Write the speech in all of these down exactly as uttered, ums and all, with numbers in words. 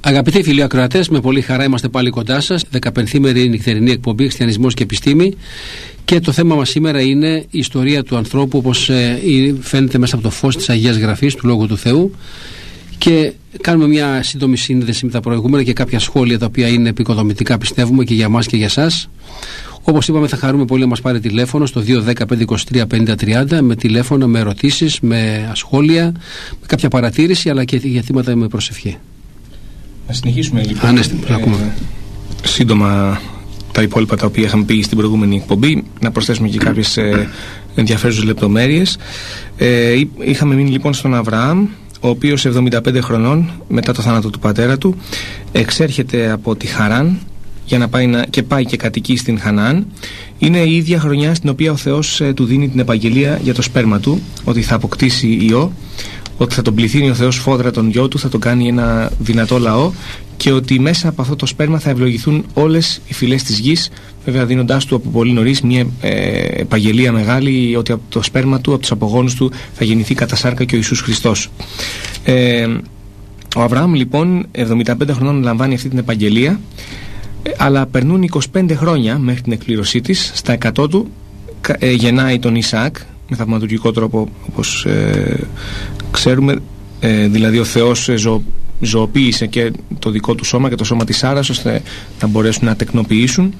Αγαπητοί φίλοι ακροατές, με πολύ χαρά είμαστε πάλι κοντά σας. δεκαπενθήμερη νυχτερινή εκπομπή Χριστιανισμός και Επιστήμη. Και το θέμα μας σήμερα είναι η ιστορία του ανθρώπου, όπως ε, φαίνεται μέσα από το φως της Αγίας Γραφής, του Λόγου του Θεού. Και κάνουμε μια σύντομη σύνδεση με τα προηγούμενα και κάποια σχόλια τα οποία είναι επικοδομητικά, πιστεύουμε, και για εμάς και για εσάς. Όπως είπαμε, θα χαρούμε πολύ να μας πάρει τηλέφωνο στο δύο δέκα πέντε είκοσι τρία πενήντα τριάντα, με τηλέφωνα, με ερωτήσεις, με σχόλια, με κάποια παρατήρηση, αλλά και για θύματα με προσευχή. Να συνεχίσουμε λοιπόν. Ανέστη, ε, σύντομα τα υπόλοιπα τα οποία είχαμε πει στην προηγούμενη εκπομπή, να προσθέσουμε και κάποιες ε, ενδιαφέρουσες λεπτομέρειες. Ε, είχαμε μείνει λοιπόν στον Αβραάμ, ο οποίος εβδομήντα πέντε χρονών μετά το θάνατο του πατέρα του εξέρχεται από τη Χαράν για να πάει να, και πάει και κατοικεί στην Χαναάν. Είναι η ίδια χρονιά στην οποία ο Θεός ε, του δίνει την επαγγελία για το σπέρμα του, ότι θα αποκτήσει ιό, ότι θα τον πληθύνει ο Θεός φόδρα τον γιο του, θα τον κάνει ένα δυνατό λαό και ότι μέσα από αυτό το σπέρμα θα ευλογηθούν όλες οι φυλές της γης, βέβαια δίνοντάς του από πολύ νωρίς μια ε, επαγγελία μεγάλη, ότι από το σπέρμα του, από τους απογόνους του θα γεννηθεί κατά σάρκα και ο Ιησούς Χριστός. Ε, ο Αβραάμ λοιπόν εβδομήντα πέντε χρονών λαμβάνει αυτή την επαγγελία, ε, αλλά περνούν είκοσι πέντε χρόνια μέχρι την εκπλήρωσή της. Στα εκατό του ε, γεννάει τον Ισαάκ με θαυματουργικό τρόπο, όπως ε, ξέρουμε, ε, δηλαδή ο Θεός ζω, ζωοποίησε και το δικό του σώμα και το σώμα της Σάρας ώστε να μπορέσουν να τεκνοποιήσουν.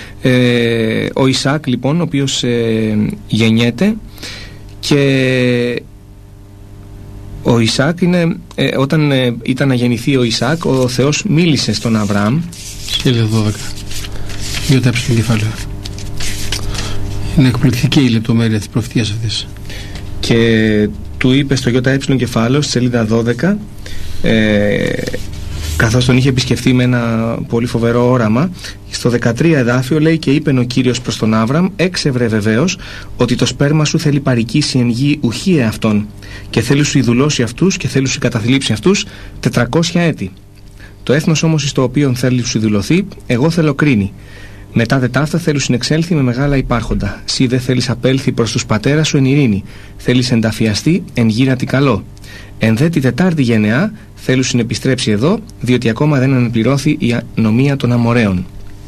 Ε, ο Ισαάκ λοιπόν, ο οποίος ε, γεννιέται, και ο Ισαάκ είναι, ε, όταν ε, ήταν να γεννηθεί ο Ισαάκ, ο Θεός μίλησε στον Αβραάμ. Σχέδιο δώδεκα. Για τα έψιλον κεφάλαιο. Είναι εκπληκτική η λεπτομέρεια της προφητείας αυτής. Και του είπε στο ΙΕ κεφάλαιο, στη σελίδα δώδεκα, ε, καθώς τον είχε επισκεφθεί με ένα πολύ φοβερό όραμα, στο δεκατρία εδάφιο λέει: «Και είπεν ο Κύριος προς τον Άβραμ, έξευρε βεβαίως ότι το σπέρμα σου θέλει παρικήσει εν γη ουχή εαυτόν, και θέλει σου ειδουλώσει αυτούς και θέλει σου καταθλίψει αυτούς τετρακόσια έτη. Το έθνος όμως εις το οποίο θέλει σου ειδουλωθεί, εγώ θέλω κρίνει. Μετά δε ταύτα θέλουν συνεξέλθει με μεγάλα υπάρχοντα. Σύ δε θέλεις απέλθει προς τους πατέρας σου εν ειρήνη. Θέλεις ενταφιαστεί εν γύρατη καλό. Εν δε τη τετάρτη γενεά θέλουν συνεπιστρέψει εδώ, διότι ακόμα δεν αναπληρώθη η ανομία των Αμοραίων».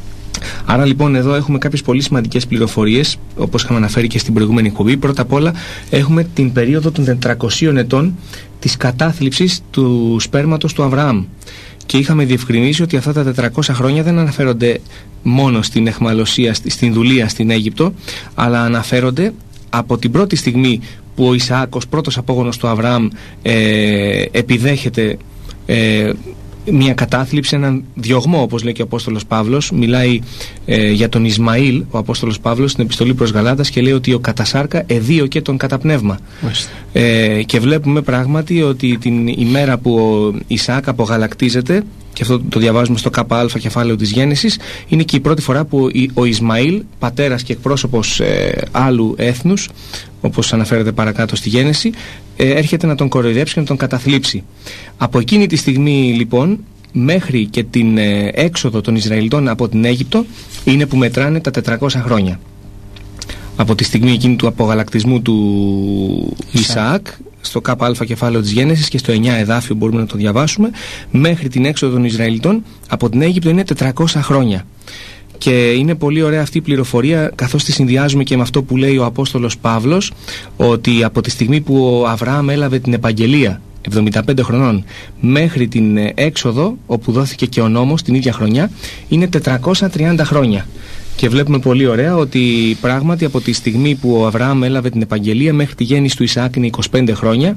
Άρα λοιπόν εδώ έχουμε κάποιες πολύ σημαντικές πληροφορίες, όπως είχαμε αναφέρει και στην προηγούμενη εκπομπή. Πρώτα απ' όλα έχουμε την περίοδο των τετρακοσίων ετών της κατάθλιψης του σπέρματος του Αβραάμ. Και είχαμε διευκρινίσει ότι αυτά τα τετρακόσια χρόνια δεν αναφέρονται μόνο στην εχμαλωσία, στην δουλεία στην Αίγυπτο, αλλά αναφέρονται από την πρώτη στιγμή που ο Ισαάκ ως πρώτος απόγονος του Αβραάμ ε, επιδέχεται ε, μια κατάθλιψη, έναν διωγμό, όπως λέει και ο Απόστολος Παύλος. Μιλάει ε, για τον Ισμαήλ ο Απόστολος Παύλος στην επιστολή προς Γαλάτας και λέει ότι ο κατασάρκα εδίωκε τον καταπνεύμα. Ε, και βλέπουμε πράγματι ότι την ημέρα που ο Ισαάκ απογαλακτίζεται, και αυτό το διαβάζουμε στο ΚΑ κεφάλαιο της Γέννησης, είναι και η πρώτη φορά που ο Ισμαήλ, πατέρας και εκπρόσωπος ε, άλλου έθνους, όπως αναφέρεται παρακάτω στη Γέννηση, ε, έρχεται να τον κοροϊδέψει και να τον καταθλίψει. Από εκείνη τη στιγμή λοιπόν μέχρι και την ε, έξοδο των Ισραηλιτών από την Αίγυπτο είναι που μετράνε τα τετρακόσια χρόνια. Από τη στιγμή εκείνη του απογαλακτισμού του Ισαάκ, στο ΚΑ κεφάλαιο της Γέννησης και στο εννιά εδάφιο μπορούμε να το διαβάσουμε, μέχρι την έξοδο των Ισραηλιτών από την Αίγυπτο είναι τετρακόσια χρόνια. Και είναι πολύ ωραία αυτή η πληροφορία, καθώς τη συνδυάζουμε και με αυτό που λέει ο Απόστολος Παύλος, ότι από τη στιγμή που ο Αβραάμ έλαβε την επαγγελία εβδομήντα πέντε χρονών μέχρι την έξοδο, όπου δόθηκε και ο νόμος την ίδια χρονιά, είναι τετρακόσια τριάντα χρόνια. Και βλέπουμε πολύ ωραία ότι πράγματι από τη στιγμή που ο Αβραάμ έλαβε την επαγγελία μέχρι τη γέννηση του Ισαάκ είναι είκοσι πέντε χρόνια.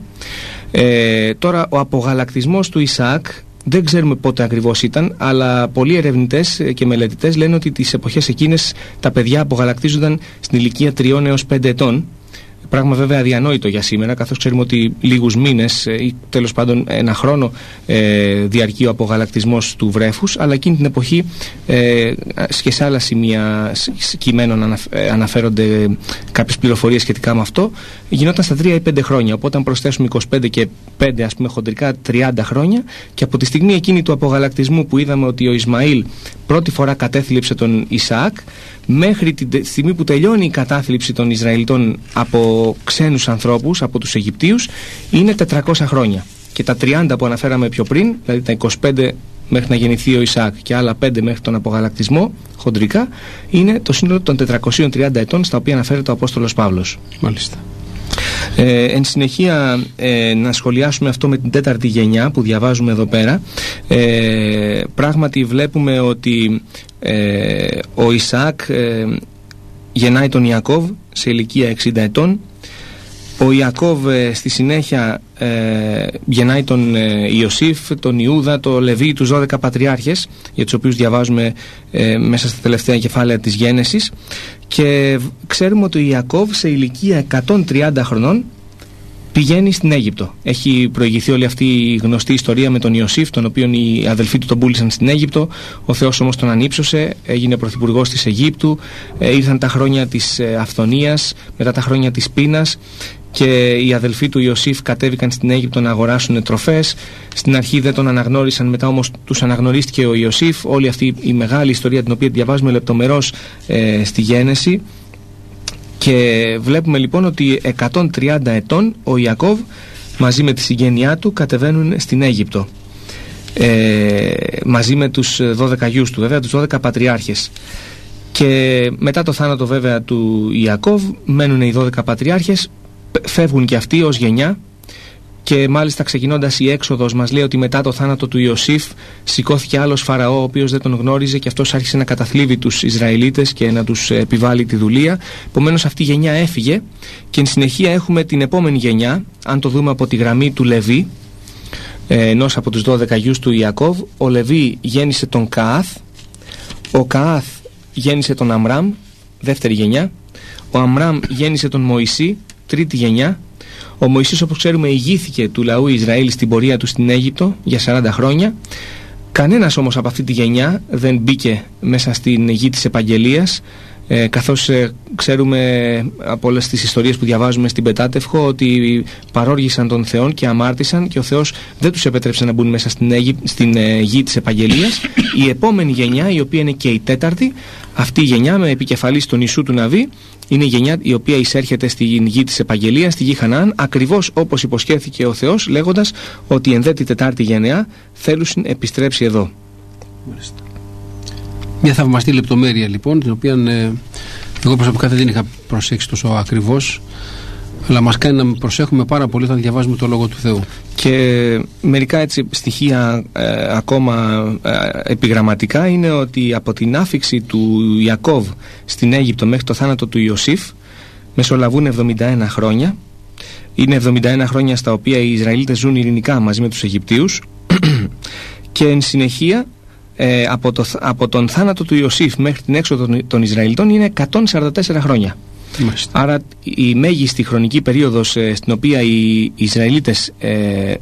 Ε, τώρα ο απογαλακτισμός του Ισαάκ δεν ξέρουμε πότε ακριβώς ήταν, αλλά πολλοί ερευνητές και μελετητές λένε ότι τις εποχές εκείνες τα παιδιά απογαλακτίζονταν στην ηλικία τριών έως πέντε ετών. Πράγμα βέβαια αδιανόητο για σήμερα, καθώς ξέρουμε ότι λίγους μήνες ή τέλος πάντων ένα χρόνο ε, διαρκεί ο απογαλακτισμός του βρέφους, αλλά εκείνη την εποχή ε, και σε άλλα σημεία κειμένων αναφέρονται κάποιες πληροφορίες σχετικά με αυτό, γινόταν στα τρία ή πέντε χρόνια. Οπότε αν προσθέσουμε είκοσι πέντε και πέντε, ας πούμε χοντρικά τριάντα χρόνια, και από τη στιγμή εκείνη του απογαλακτισμού που είδαμε ότι ο Ισμαήλ πρώτη φορά κατέθλιψε τον Ισαάκ, μέχρι τη στιγμή που τελειώνει η κατάθλιψη των Ισραηλιτών από ξένους ανθρώπους, από τους Αιγυπτίους, είναι τετρακόσια χρόνια. Και τα τριάντα που αναφέραμε πιο πριν, δηλαδή τα είκοσι πέντε μέχρι να γεννηθεί ο Ισαάκ και άλλα πέντε μέχρι τον απογαλακτισμό, χοντρικά, είναι το σύνολο των τετρακοσίων τριάντα ετών στα οποία αναφέρεται ο Απόστολος Παύλος. Μάλιστα. Ε, εν συνεχεία, ε, να σχολιάσουμε αυτό με την τέταρτη γενιά που διαβάζουμε εδώ πέρα. Ε, πράγματι βλέπουμε ότι ε, ο Ισαάκ ε, γεννάει τον Ιακώβ σε ηλικία εξήντα ετών. Ο Ιακώβ ε, στη συνέχεια ε, γεννάει τον ε, Ιωσήφ, τον Ιούδα, τον Λεβί, τους δώδεκα πατριάρχες, για τους οποίους διαβάζουμε ε, μέσα στα τελευταία κεφάλαια της Γένεσης, και ξέρουμε ότι ο Ιακώβ σε ηλικία εκατόν τριάντα χρονών πηγαίνει στην Αίγυπτο. Έχει προηγηθεί όλη αυτή η γνωστή ιστορία με τον Ιωσήφ, τον οποίον οι αδελφοί του τον πούλησαν στην Αίγυπτο. Ο Θεός όμως τον ανύψωσε, έγινε πρωθυπουργός της Αιγύπτου, ε, ήρθαν τα χρόνια της ε, αυθονίας, μετά τα χρόνια της πείνας, και οι αδελφοί του Ιωσήφ κατέβηκαν στην Αίγυπτο να αγοράσουν τροφές. Στην αρχή δεν τον αναγνώρισαν, μετά όμως τους αναγνωρίστηκε ο Ιωσήφ. Όλη αυτή η μεγάλη ιστορία, την οποία διαβάζουμε λεπτομερώς ε, στη Γένεση. Και βλέπουμε λοιπόν ότι εκατόν τριάντα ετών ο Ιακώβ μαζί με τη συγγένειά του κατεβαίνουν στην Αίγυπτο, ε, μαζί με τους δώδεκα γιους του, βέβαια τους δώδεκα πατριάρχες. Και μετά το θάνατο βέβαια του Ιακώβ μένουν οι δώδεκα πατριάρχες, φεύγουν και αυτοί ως γενιά. Και μάλιστα ξεκινώντας η έξοδος μας λέει ότι μετά το θάνατο του Ιωσήφ σηκώθηκε άλλος Φαραώ, ο οποίος δεν τον γνώριζε, και αυτός άρχισε να καταθλίβει τους Ισραηλίτες και να τους επιβάλλει τη δουλεία. Επομένως αυτή η γενιά έφυγε, και εν συνεχεία έχουμε την επόμενη γενιά. Αν το δούμε από τη γραμμή του Λεβί, ενός από τους δώδεκα γιους του Ιακώβ, ο Λεβί γέννησε τον Καάθ, ο Καάθ γέννησε τον Αμράμ, δεύτερη γενιά, ο Αμράμ γέννησε τον Μωυσή, τρίτη γενιά. Ο Μωυσής, όπως ξέρουμε, ηγήθηκε του λαού Ισραήλ στην πορεία του στην Αίγυπτο για σαράντα χρόνια. Κανένας όμως από αυτή τη γενιά δεν μπήκε μέσα στην γη της επαγγελίας, ε, καθώς ε, ξέρουμε από όλες τις ιστορίες που διαβάζουμε στην Πεντάτευχο ότι παρόργησαν τον Θεόν και αμάρτησαν, και ο Θεός δεν τους επέτρεψε να μπουν μέσα στην, Αίγυ... στην ε, γη της επαγγελίας. Η επόμενη γενιά, η οποία είναι και η τέταρτη, αυτή η γενιά με επικεφαλής τον Ιησού του Ναβί, είναι η γενιά η οποία εισέρχεται στην γη της επαγγελίας, στη γη Χαναάν, ακριβώς όπως υποσχέθηκε ο Θεός, λέγοντας ότι η ενδέτη τετάρτη γενεά θέλουσιν επιστρέψει εδώ. Μάλιστα. Μια θαυμαστή λεπτομέρεια λοιπόν, την οποία ε, εγώ προσωπικά δεν την είχα προσέξει τόσο ακριβώς, αλλά μας κάνει να προσέχουμε πάρα πολύ όταν διαβάζουμε το Λόγο του Θεού. Και μερικά έτσι στοιχεία ε, ακόμα ε, επιγραμματικά είναι ότι από την άφιξη του Ιακώβ στην Αίγυπτο μέχρι το θάνατο του Ιωσήφ μεσολαβούν εβδομήντα ένα χρόνια. Είναι εβδομήντα ένα χρόνια στα οποία οι Ισραηλίτες ζουν ειρηνικά μαζί με τους Αιγυπτίους και εν συνεχεία ε, από, το, από τον θάνατο του Ιωσήφ μέχρι την έξοδο των, των Ισραηλιτών είναι εκατόν σαράντα τέσσερα χρόνια. Μάλιστα. Άρα η μέγιστη χρονική περίοδος ε, στην οποία οι Ισραηλίτες ε, ε,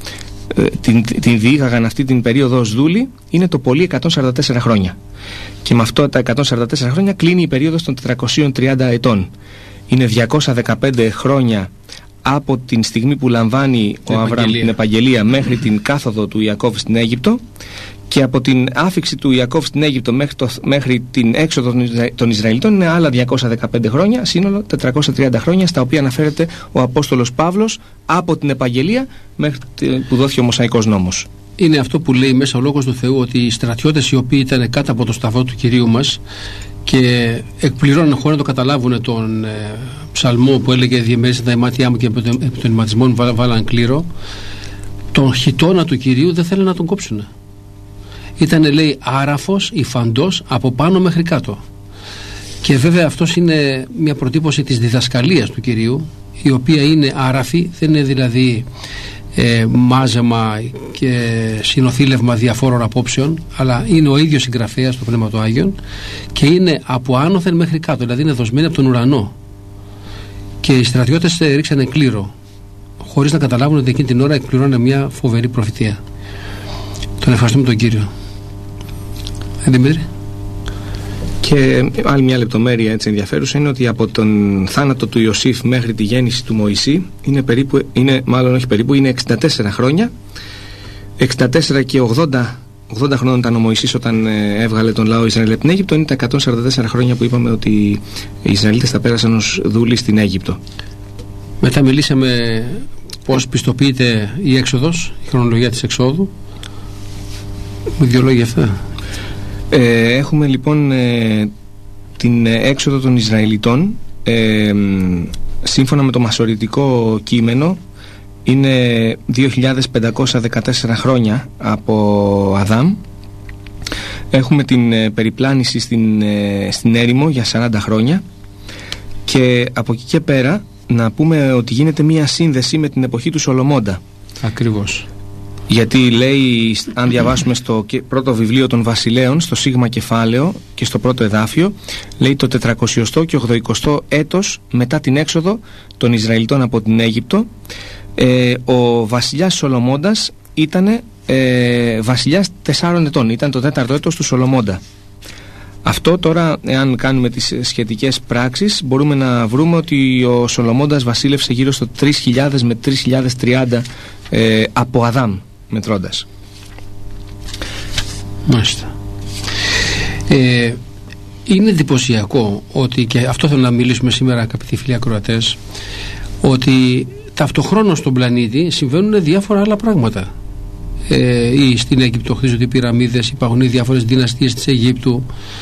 την, την διήγαγαν αυτή την περίοδο ως δούλοι είναι το πολύ εκατόν σαράντα τέσσερα χρόνια. Και με αυτό τα εκατόν σαράντα τέσσερα χρόνια κλείνει η περίοδος των τετρακοσίων τριάντα ετών. Είναι διακόσια δεκαπέντε χρόνια από την στιγμή που λαμβάνει την ο Αβραάμ την επαγγελία μέχρι την κάθοδο του Ιακώβ στην Αίγυπτο, και από την άφιξη του Ιακώβ στην Αίγυπτο μέχρι, το, μέχρι την έξοδο των Ισραηλιτών είναι άλλα διακόσια δεκαπέντε χρόνια, σύνολο τετρακόσια τριάντα χρόνια, στα οποία αναφέρεται ο Απόστολος Παύλος από την επαγγελία μέχρι που δόθηκε ο Μωσαϊκός νόμος. Είναι αυτό που λέει μέσα ο Λόγος του Θεού, ότι οι στρατιώτες οι οποίοι ήταν κάτω από το σταυρό του Κυρίου μας και εκπληρώνουν χωρίς να το καταλάβουν τον ε, ψαλμό που έλεγε «Διεμέρισαν τα ημάτια μου και από τον, τον ηματισμό μου βάλαν κλήρο», τον χιτώνα του Κυρίου δεν θέλουν να τον κόψουν. Ήταν, λέει, άραφος, υφαντός από πάνω μέχρι κάτω. Και βέβαια αυτός είναι μια προτύπωση της διδασκαλίας του Κυρίου, η οποία είναι άραφη, δεν είναι δηλαδή ε, μάζεμα και συνοθήλευμα διαφόρων απόψεων, αλλά είναι ο ίδιος συγγραφέας του Πνεύμα του Άγιον και είναι από άνωθεν μέχρι κάτω, δηλαδή είναι δοσμένη από τον ουρανό. Και οι στρατιώτες ρίξανε κλήρο, χωρίς να καταλάβουν ότι εκείνη την ώρα εκπληρώνε μια φοβερή προφητεία. Τον ευχαριστούμε τον Κύριο. Ε, Δημήτρη. Και άλλη μια λεπτομέρεια έτσι ενδιαφέρουσα είναι ότι από τον θάνατο του Ιωσήφ μέχρι τη γέννηση του Μωυσή είναι περίπου, είναι, μάλλον όχι περίπου, είναι εξήντα τέσσερα χρόνια. εξήντα τέσσερα και ογδόντα, ογδόντα χρόνων ήταν ο Μωυσής όταν ε, έβγαλε τον λαό Ισραήλ από την Αίγυπτο. Είναι τα εκατόν σαράντα τέσσερα χρόνια που είπαμε ότι οι Ισραηλίτες τα πέρασαν ως δούλοι στην Αίγυπτο. Μετά μιλήσαμε πώς πιστοποιείται η έξοδος, η χρονολογία της εξόδου. Με δύο λόγια αυτά. Ε, έχουμε λοιπόν ε, την έξοδο των Ισραηλιτών. ε, σύμφωνα με το μασωρητικό κείμενο είναι δύο χιλιάδες πεντακόσια δεκατέσσερα χρόνια από Αδάμ. Έχουμε την ε, περιπλάνηση στην, ε, στην έρημο για σαράντα χρόνια, και από εκεί και πέρα να πούμε ότι γίνεται μία σύνδεση με την εποχή του Σολομώντα. Ακριβώς. Γιατί λέει, αν διαβάσουμε στο πρώτο βιβλίο των Βασιλέων, στο Σίγμα κεφάλαιο και στο πρώτο εδάφιο, λέει το τετρακόσιο και ογδοηκοστό έτος μετά την έξοδο των Ισραηλιτών από την Αίγυπτο, ε, ο βασιλιάς Σολομώντας ήταν ε, βασιλιάς τεσσάρων ετών, ήταν το τέταρτο έτος του Σολομώντα. Αυτό τώρα, εάν κάνουμε τις σχετικές πράξεις, μπορούμε να βρούμε ότι ο Σολομώντας βασίλευσε γύρω στο τρεις χιλιάδες με τρεις χιλιάδες τριάντα ε, από Αδάμ μετρώντας. Μάλιστα. Ε, είναι εντυπωσιακό ότι, και αυτό θέλω να μιλήσουμε σήμερα αγαπητοί φίλοι ακροατές, ότι ταυτοχρόνως στον πλανήτη συμβαίνουν διάφορα άλλα πράγματα. Ε, ή στην Αίγυπτο χτίζονται οι πυραμίδες, υπάρχουν οι διάφορες δυναστείες της Αιγύπτου,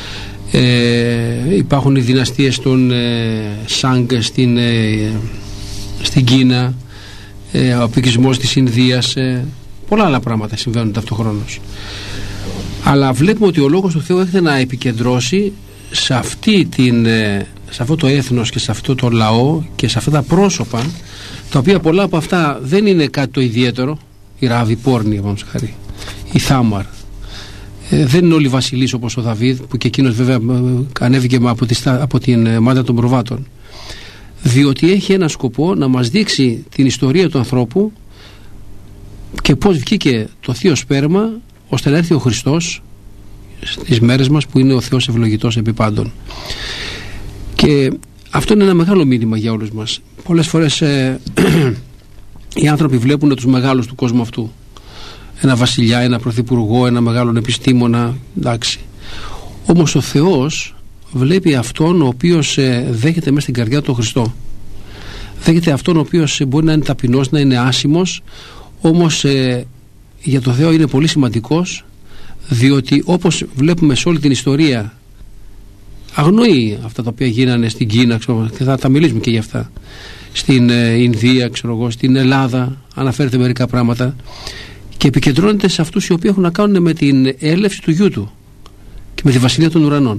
ε, υπάρχουν οι δυναστείες των ε, Σάγκ στην, ε, στην Κίνα, ε, ο απικισμός της Ινδίας, ε, πολλά άλλα πράγματα συμβαίνουν ταυτοχρόνως. Αλλά βλέπουμε ότι ο Λόγος του Θεού έρχεται να επικεντρώσει σε, αυτή την, ε, σε αυτό το έθνος και σε αυτό το λαό και σε αυτά τα πρόσωπα, τα οποία πολλά από αυτά δεν είναι κάτι το ιδιαίτερο. Η Ράβη Πόρνη, όπως χαρεί, η Θάμαρ, ε, δεν είναι όλοι βασιλείς όπως ο Δαβίδ, που και εκείνος βέβαια ανέβηκε από, τη, από την μάντα των προβάτων, διότι έχει ένα σκοπό να μας δείξει την ιστορία του ανθρώπου και πώς βγήκε το θείο σπέρμα ώστε να έρθει ο Χριστός στις μέρες μας, που είναι ο Θεός ευλογητός επί πάντων. Και αυτό είναι ένα μεγάλο μήνυμα για όλους μας. Πολλές φορές ε, οι άνθρωποι βλέπουν τους μεγάλους του κόσμου αυτού, ένα βασιλιά, ένα πρωθυπουργό, ένα μεγάλον επιστήμονα, εντάξει. Όμως ο Θεός βλέπει αυτόν ο οποίος ε, δέχεται μέσα στην καρδιά του τον Χριστό, δέχεται αυτόν ο οποίος ε, μπορεί να είναι ταπεινός, να είναι άσημος, όμως ε, για τον Θεό είναι πολύ σημαντικός, διότι όπως βλέπουμε σε όλη την ιστορία αγνοεί αυτά τα οποία γίνανε στην Κίνα, ξέρω, και θα τα μιλήσουμε και για αυτά, στην ε, Ινδία, ξέρω εγώ, στην Ελλάδα αναφέρεται μερικά πράγματα, και επικεντρώνεται σε αυτούς οι οποίοι έχουν να κάνουν με την έλευση του γιού του και με τη βασιλεία των ουρανών.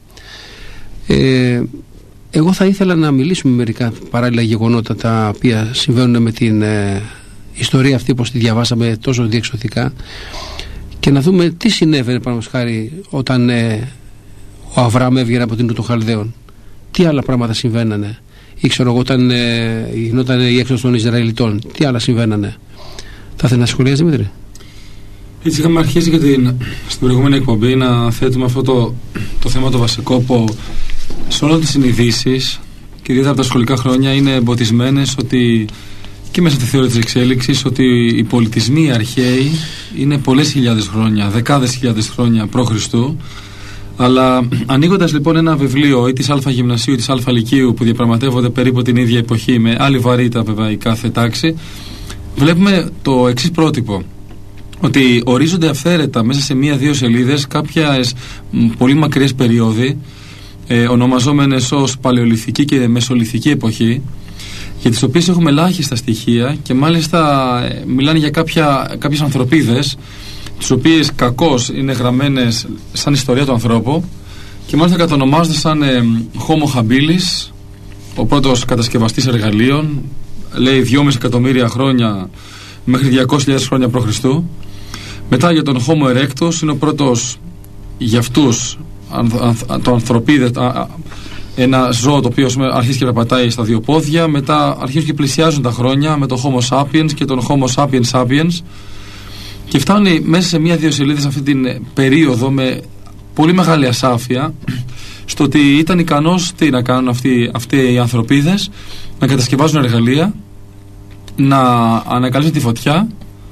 ε, εγώ θα ήθελα να μιλήσουμε μερικά παράλληλα γεγονότα τα οποία συμβαίνουν με την ε, ιστορία αυτή, όπως τη διαβάσαμε τόσο διεξοδικά, και να δούμε τι συνέβαινε παραδείγματος χάρη όταν ε, ο Αβραάμ έβγαινε από την Ουρ των Χαλδαίων, τι άλλα πράγματα συμβαίνανε, ή ξέρω εγώ όταν ε, γινόταν η έξοδος των Ισραηλιτών, τι άλλα συμβαίνανε. Θα ήθελα να σχολιάσει, Δημήτρη. Έτσι είχαμε αρχίσει και την, στην προηγούμενη εκπομπή να θέτουμε αυτό το, το θέμα το βασικό, που σε όλες τις συνειδήσεις και ιδιαίτερα από τα σχολικά χρόνια είναι εμποτισμένες ότι και μέσα στη θεωρία της εξέλιξης ότι οι πολιτισμοί αρχαίοι είναι πολλές χιλιάδες χρόνια, δεκάδες χιλιάδες χρόνια π.Χ. Αλλά ανοίγοντας λοιπόν ένα βιβλίο ή της Α Γυμνασίου ή της Α Λυκείου που διαπραγματεύονται περίπου την ίδια εποχή με άλλη βαρύτητα βέβαια η κάθε τάξη, βλέπουμε το εξής πρότυπο, ότι ορίζονται αυθαίρετα μέσα σε μία-δύο σελίδες κάποιες πολύ μακριές περίοδοι, ε, ονομαζόμενες ως παλαιολιθική και μεσολιθική εποχή, για τις οποίες έχουμε ελάχιστα στοιχεία και μάλιστα ε, μιλάνε για κάποια, κάποιες ανθρωπίδες, τις οποίες κακώς είναι γραμμένες σαν ιστορία του ανθρώπου και μάλιστα κατονομάζονται σαν ε, Homo habilis, ο πρώτος κατασκευαστής εργαλείων, λέει δυόμισι εκατομμύρια χρόνια μέχρι διακόσιες χιλιάδες χρόνια π.Χ. Μετά για τον Homo erectus, είναι ο πρώτος για αυτούς το ανθρωπίδε, ένα ζώο το οποίο αρχίζει και περπατάει στα δύο πόδια. Μετά αρχίζουν και πλησιάζουν τα χρόνια με τον Homo sapiens και τον Homo sapiens sapiens, και φτάνουν μέσα σε μία-δύο σελίδες αυτή την περίοδο με πολύ μεγάλη ασάφεια στο ότι ήταν ικανός τι να κάνουν αυτοί, αυτοί οι ανθρωπίδες, να κατασκευάζουν εργαλεία, να ανακαλύψουν τη φωτιά,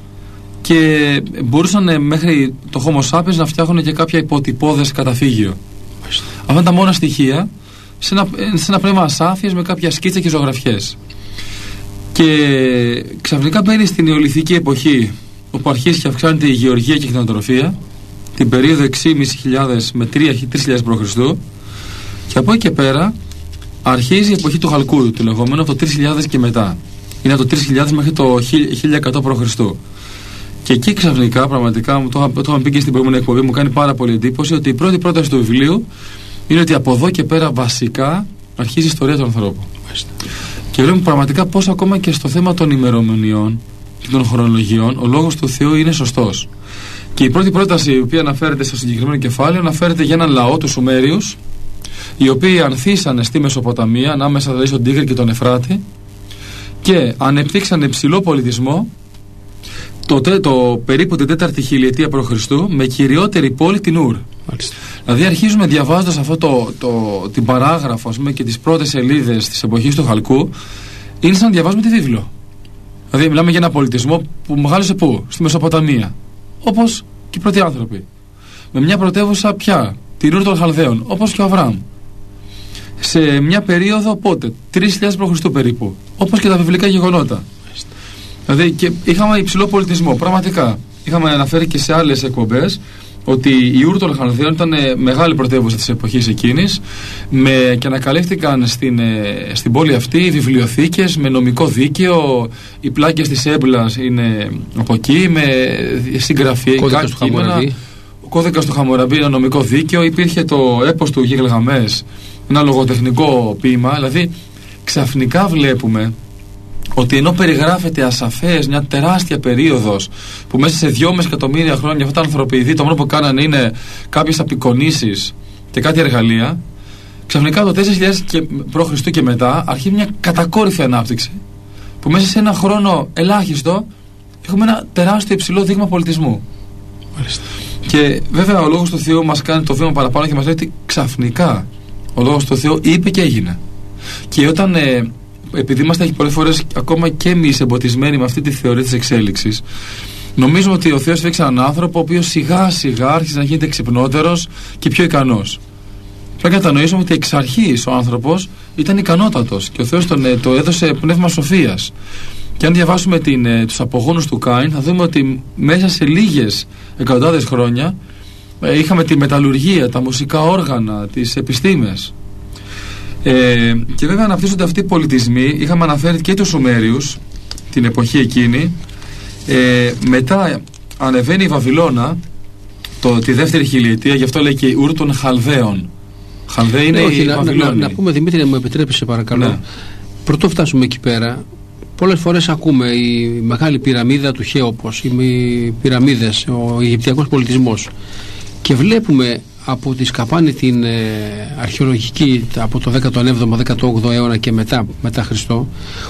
και μπορούσαν μέχρι το Homo sapiens να φτιάχνουν και κάποια υποτυπώδες καταφύγιο. Αυτά τα μόνα στοιχεία σε ένα, σε ένα πνεύμα ασάφειας με κάποια σκίτσα και ζωγραφιές. Και ξαφνικά μπαίνει στην νεολιθική εποχή, όπου αρχίζει και αυξάνεται η γεωργία και η κτηνοτροφία, την περίοδο έξι χιλιάδες πεντακόσιες με τρεις χιλιάδες π.Χ. και από εκεί και πέρα αρχίζει η εποχή του Χαλκού, το λεγόμενο, από το τρεις χιλιάδες και μετά. Είναι από το τρεις χιλιάδες μέχρι το χίλια εκατό π.Χ. Και εκεί ξαφνικά, πραγματικά, το, το είχαμε πει και στην προηγούμενη εκπομπή, μου κάνει πάρα πολύ εντύπωση ότι η πρώτη πρόταση του βιβλίου είναι ότι από εδώ και πέρα βασικά αρχίζει η ιστορία του ανθρώπου. Μάλιστα. Και βλέπουμε πραγματικά πώς ακόμα και στο θέμα των ημερομηνιών και των χρονολογιών ο λόγος του Θεού είναι σωστός. Και η πρώτη πρόταση η οποία αναφέρεται στο συγκεκριμένο κεφάλαιο αναφέρεται για έναν λαό, τους Σουμέριους, οι οποίοι ανθίσανε στη Μεσοποταμία, ανάμεσα δηλαδή στον Τίγρη και τον Εφράτη, και ανεπτύξαν υψηλό πολιτισμό το, το περίπου την τέταρτη χιλιετία π.Χ. με κυριότερη πόλη την Ουρ. Μάλιστα. Δηλαδή αρχίζουμε διαβάζοντας αυτό το, το, την παράγραφο, ας πούμε, και τις πρώτες σελίδες της εποχής του Χαλκού, είναι σαν να διαβάζουμε τη βίβλο. Δηλαδή μιλάμε για ένα πολιτισμό που μεγάλωσε πού? Στη Μεσοποταμία. Όπως και οι πρώτοι άνθρωποι. Με μια πρωτεύουσα πια, την Ουρ των Χαλδαίων, όπως και ο Αβραάμ. Σε μια περίοδο πότε? τρεις χιλιάδες π.Χ. περίπου. Όπως και τα βιβλικά γεγονότα. Δηλαδή και είχαμε υψηλό πολιτισμό. Πραγματικά. Είχαμε αναφέρει και σε άλλες εκπομπές ότι η Ουρ των Χαλδαίων ήταν μεγάλη πρωτεύουσα της εποχής εκείνης, με, και ανακαλύφθηκαν στην, στην πόλη αυτή βιβλιοθήκες με νομικό δίκαιο. Οι πλάκες της Έμπλας είναι από εκεί, με συγγραφή, κείμενα. Ο κώδικας του Χαμουραμπή, ένα νομικό δίκαιο. Υπήρχε το έπος του Γιλγαμές, ένα λογοτεχνικό ποίημα. Δηλαδή ξαφνικά βλέπουμε ότι ενώ περιγράφεται ασαφές μια τεράστια περίοδος που μέσα σε δυόμισι εκατομμύρια χρόνια αυτά τα ανθρωποειδή το μόνο που κάνανε είναι κάποιες απεικονίσεις και κάτι εργαλεία, ξαφνικά το τέσσερις χιλιάδες π.Χ. και μετά αρχίζει μια κατακόρυφη ανάπτυξη που μέσα σε ένα χρόνο ελάχιστο έχουμε ένα τεράστιο υψηλό δείγμα πολιτισμού. Μάλιστα. Και βέβαια ο Λόγος του Θεού μας κάνει το βήμα παραπάνω και μας λέει ότι ξαφνικά ο Λόγος του Θεού είπε και έγινε. Και όταν ε, επειδή είμαστε πολλές φορές ακόμα και εμείς εμποτισμένοι με αυτή τη θεωρία της εξέλιξης, νομίζουμε ότι ο Θεός έφτιαξε έναν άνθρωπο ο οποίος σιγά σιγά άρχισε να γίνεται εξυπνότερος και πιο ικανός. Πρέπει να κατανοήσουμε ότι εξ αρχής ο άνθρωπος ήταν ικανότατος και ο Θεός τον, το έδωσε πνεύμα σοφίας. Και αν διαβάσουμε την, τους απογόνους του Κάιν, θα δούμε ότι μέσα σε λίγες εκατοντάδες χρόνια ε, είχαμε τη μεταλλουργία, τα μουσικά όργανα, τις επιστήμες. Ε, και βέβαια αναπτύσσονται αυτοί οι πολιτισμοί. Είχαμε αναφέρει και τους Σουμέριους την εποχή εκείνη. Ε, μετά ανεβαίνει η Βαβυλώνα το, τη δεύτερη χιλιετία, γι' αυτό λέει και η Ουρ των Χαλδαίων. Χαλδαίοι είναι, ναι, η να, να, να, να πούμε, Δημήτρη, να μου επιτρέπεις σε παρακαλώ, ναι. Πρωτού φτάσουμε εκεί πέρα, πολλές φορές ακούμε η μεγάλη πυραμίδα του Χέοπος, οι πυραμίδες, ο Αιγυπτιακός πολιτισμός, και βλέπουμε από τη σκαπάνη την ε, αρχαιολογική από το δέκατο έβδομο δέκατο όγδοο αιώνα και μετά, μετά Χριστό,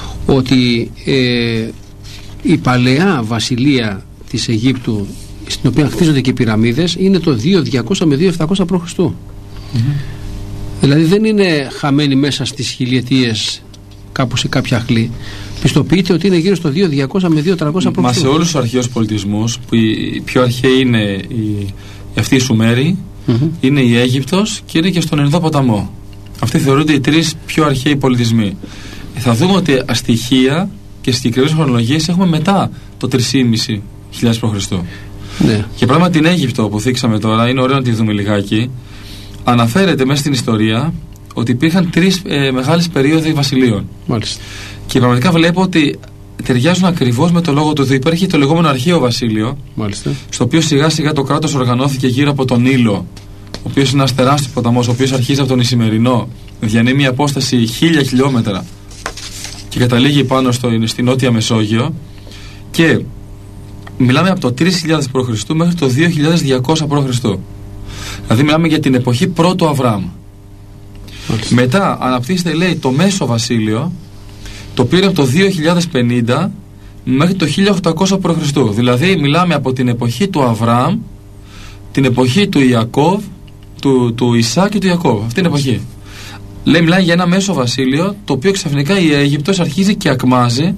ότι ε, η παλαιά βασιλεία της Αιγύπτου, στην οποία χτίζονται και οι πυραμίδες, είναι το δύο χιλιάδες διακόσια με δύο χιλιάδες επτακόσια π.Χ. Mm-hmm. Δηλαδή δεν είναι χαμένη μέσα στις χιλιετίες κάπου σε κάποια αχλή. Πιστοποιείται ότι είναι γύρω στο δύο χιλιάδες διακόσια με δύο χιλιάδες τριακόσια π.Χ. Μα σε όλους τους αρχαίους πολιτισμούς, που οι πιο αρχαίοι είναι οι, αυτοί οι Σουμέροι, mm-hmm. είναι η Αίγυπτος και είναι και στον Ινδό ποταμό. Αυτοί θεωρούνται οι τρεις πιο αρχαίοι πολιτισμοί. Θα δούμε ότι στοιχεία και συγκεκριμένες χρονολογίες έχουμε μετά το τρεις και μισό χιλιάδες π.Χ. Ναι. Και πράγματι την Αίγυπτο που θίξαμε τώρα, είναι ωραίο να τη δούμε λιγάκι. Αναφέρεται μέσα στην ιστορία ότι υπήρχαν τρεις ε, μεγάλες περίοδοι βασιλείων. Μάλιστα. Και πραγματικά βλέπω ότι ταιριάζουν ακριβώς με το λόγο του Θεού. Υπάρχει το λεγόμενο αρχαίο βασίλειο, μάλιστα, στο οποίο σιγά σιγά το κράτος οργανώθηκε γύρω από τον Νείλο, ο οποίος είναι ένας τεράστιος ποταμός, ο οποίος αρχίζει από τον Ισημερινό, διανύει μια απόσταση χίλια χιλιόμετρα και καταλήγει πάνω στο, στη Νότια Μεσόγειο. Και μιλάμε από το τρεις χιλιάδες π.Χ. μέχρι το δύο χιλιάδες διακόσια π.Χ. Δηλαδή μιλάμε για την εποχή πρώτου Αβραάμ. Μάλιστα. Μετά αναπτύσσεται, λέει, το Μέσο Βασίλειο, το οποίο είναι από το δύο χιλιάδες πενήντα μέχρι το χίλια οκτακόσια π.Χ. Δηλαδή μιλάμε από την εποχή του Αβραάμ, την εποχή του Ιακώβ, του, του Ισάκ και του Ιακώβ. Αυτή είναι η εποχή. Λέει, μιλάει για ένα Μέσο Βασίλειο, το οποίο ξαφνικά η Αίγυπτος αρχίζει και ακμάζει,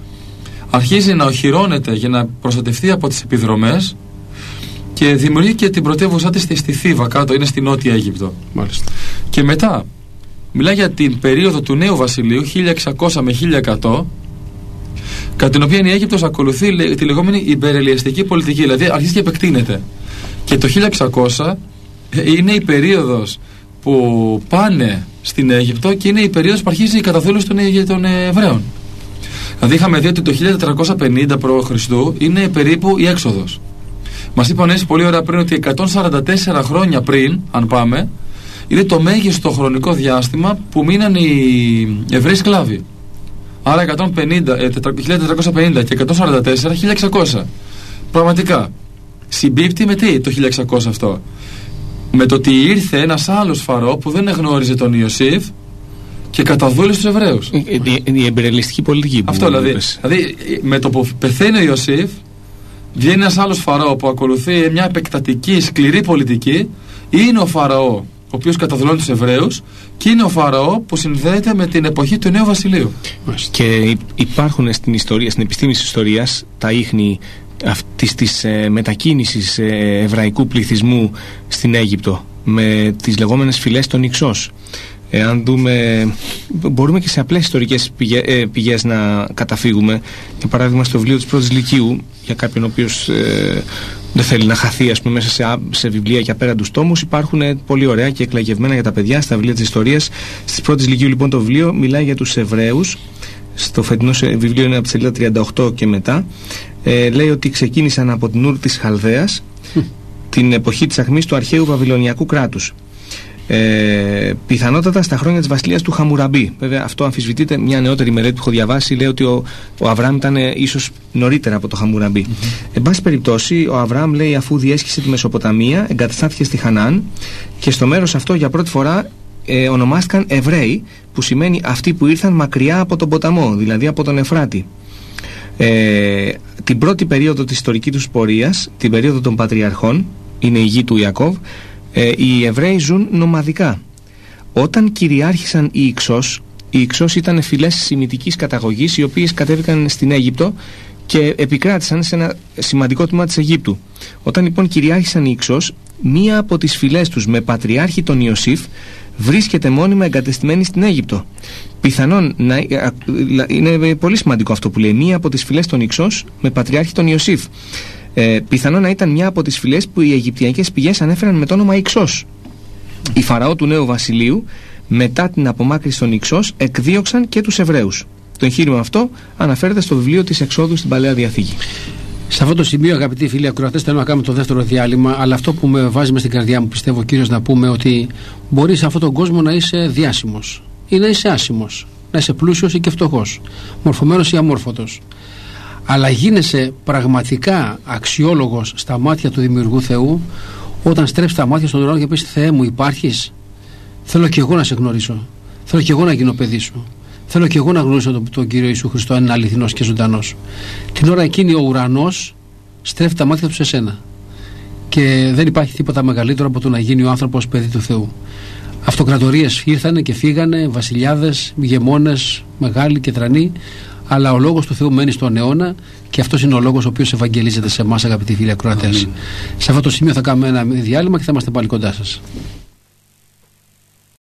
αρχίζει να οχυρώνεται για να προστατευτεί από τις επιδρομές και δημιουργεί και την πρωτεύουσά της στη, στη Θήβα, κάτω, είναι στη Νότια Αίγυπτο. Μάλιστα. Και μετά μιλάει για την περίοδο του Νέου Βασιλείου, χίλια εξακόσια με χίλια εκατό, κατά την οποία η Αίγυπτος ακολουθεί τη λεγόμενη υπερελιαστική πολιτική, δηλαδή αρχίζει και επεκτείνεται. Και το χίλια εξακόσια είναι η περίοδος που πάνε στην Αίγυπτο και είναι η περίοδος που αρχίζει η καταθόλωση των, των Εβραίων. Δηλαδή είχαμε δει ότι το χίλια τετρακόσια πενήντα προ Χριστού είναι περίπου η έξοδος. Μας είπαν έτσι πολύ ωραία πριν ότι εκατόν σαράντα τέσσερα χρόνια πριν, αν πάμε, είναι το μέγιστο χρονικό διάστημα που μείναν οι Εβραίοι σκλάβοι. Άρα εκατόν πενήντα, χίλια τετρακόσια πενήντα και εκατόν σαράντα τέσσερα, χίλια εξακόσια. Πραγματικά συμπίπτει με τι το χίλια εξακόσια αυτό? Με το ότι ήρθε ένας άλλος Φαραώ που δεν εγνώριζε τον Ιωσήφ και καταδούλησε τους Εβραίους. Η, η εμπειρελιστική πολιτική. Αυτό δηλαδή, δηλαδή. Με το που πεθαίνει ο Ιωσήφ, βγαίνει ένας άλλος Φαραώ που ακολουθεί μια επεκτατική, σκληρή πολιτική. Είναι ο Φαραώ ο οποίος καταδουλώνει τους Εβραίους και είναι ο Φαραώ που συνδέεται με την εποχή του Νέου Βασιλείου. Και υπάρχουν στην ιστορία, στην επιστήμη της ιστορίας, τα ίχνη αυτής της ε, μετακίνησης ε, εβραϊκού πληθυσμού στην Αίγυπτο με τις λεγόμενες φυλές των Ιξός. Εάν δούμε, μπορούμε και σε απλές ιστορικές πηγέ, ε, πηγές να καταφύγουμε. Για παράδειγμα, στο βιβλίο της πρώτης Λυκείου, για κάποιον ο οποίος ε, δεν θέλει να χαθεί, ας πούμε, μέσα σε, σε βιβλία και απέραντους τόμους, υπάρχουν πολύ ωραία και εκλαγευμένα για τα παιδιά στα βιβλία της ιστορίας. Στις πρώτης Λυκείου, λοιπόν, το βιβλίο μιλάει για τους Εβραίους. Στο φετινό βιβλίο είναι από τη σελίδα τριάντα οκτώ και μετά. Ε, λέει ότι ξεκίνησαν από την Ούρ της Χαλδαίας την εποχή της αχμής του αρχαίου Βαβυλωνιακού κράτους. Ε, πιθανότατα στα χρόνια της βασιλείας του Χαμουραμπή. Βέβαια, αυτό αμφισβητείται. Μια νεότερη μελέτη που έχω διαβάσει λέει ότι ο, ο Αβραάμ ήταν ε, ίσως νωρίτερα από το Χαμουραμπή. Mm-hmm. Εν πάση περιπτώσει, ο Αβραάμ, λέει, αφού διέσχισε τη Μεσοποταμία, εγκαταστάθηκε στη Χανάν και στο μέρος αυτό για πρώτη φορά ε, ονομάστηκαν Εβραίοι, που σημαίνει αυτοί που ήρθαν μακριά από τον ποταμό, δηλαδή από τον Εφράτη. Ε, την πρώτη περίοδο της ιστορικής τους πορείας, την περίοδο των Πατριαρχών, είναι η γη του Ιακώβ, ε, οι Εβραίοι ζουν νομαδικά. Όταν κυριάρχησαν οι Ιξός, οι Ιξός ήταν φυλές σημιτικής καταγωγής, οι οποίες κατέβηκαν στην Αίγυπτο και επικράτησαν σε ένα σημαντικό τμήμα της Αιγύπτου. Όταν λοιπόν κυριάρχησαν οι Ιξός, μία από τις φυλές τους με πατριάρχη τον Ιωσήφ βρίσκεται μόνιμα εγκατεστημένη στην Αίγυπτο. Πιθανόν να είναι πολύ σημαντικό αυτό που λέει, μία από τις φυλές των Ιξός με πατριάρχη τον Ιωσήφ. Ε, πιθανόν να ήταν μια από τις φυλές που οι Αιγυπτιακές πηγές ανέφεραν με το όνομα Ιξός. Οι Φαραώ του Νέου Βασιλείου, μετά την απομάκρυνση των Ιξός, εκδίωξαν και τους Εβραίους. Το εγχείρημα αυτό αναφέρεται στο βιβλίο της Εξόδου στην Παλαιά Διαθήκη. Σε αυτό το σημείο, αγαπητοί φίλοι ακροατές, θέλω να κάνουμε το δεύτερο διάλειμμα, αλλά αυτό που με βάζει μες στην καρδιά μου, πιστεύω, Κύριος, να πούμε ότι μπορεί σε αυτόν τον κόσμο να είσαι διάσημος ή να είσαι άσημος, να είσαι πλούσιος ή και φτωχός, μορφωμένος ή αμόρφωτος. Αλλά γίνεσαι πραγματικά αξιόλογος στα μάτια του Δημιουργού Θεού όταν στρέψεις τα μάτια στον ουρανό και πεις: Θεέ μου, υπάρχεις? Θέλω και εγώ να σε γνωρίσω. Θέλω και εγώ να γίνω παιδί σου. Θέλω και εγώ να γνωρίσω τον, τον Κύριο Ιησού Χριστό, αν είναι αληθινός και ζωντανός. Την ώρα εκείνη ο ουρανός στρέφει τα μάτια του σε σένα. Και δεν υπάρχει τίποτα μεγαλύτερο από το να γίνει ο άνθρωπος παιδί του Θεού. Αυτοκρατορίες ήρθανε και φύγανε, βασιλιάδες, ηγεμόνες, μεγάλοι και τρανοί. Αλλά ο λόγος του Θεού μένει στον αιώνα και αυτός είναι ο λόγος ο οποίος ευαγγελίζεται σε εμάς, αγαπητοί φίλοι ακροατές. Σε αυτό το σημείο θα κάνουμε ένα διάλειμμα και θα είμαστε πάλι κοντά σας.